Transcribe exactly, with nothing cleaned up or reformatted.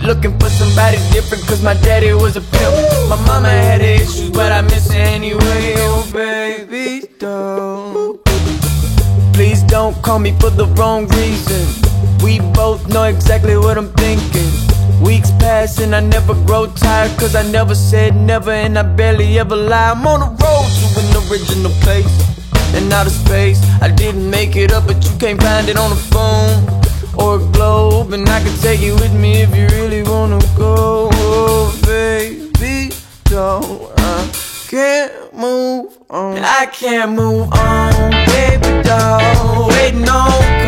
looking for somebody different, cause my daddy was a pimp. My mama had issues, but I miss her anyway. Oh baby, don't, please don't call me for the wrong reason. We both know exactly what I'm thinking. Weeks pass and I never grow tired, cause I never said never and I barely ever lie. I'm on the road to an original place and outer space. I didn't make it up, but you can't find it on the phone or a globe, and I can take you with me if you really wanna go. Oh baby, don't, I can't move on. I can't move on, baby, don't, waiting on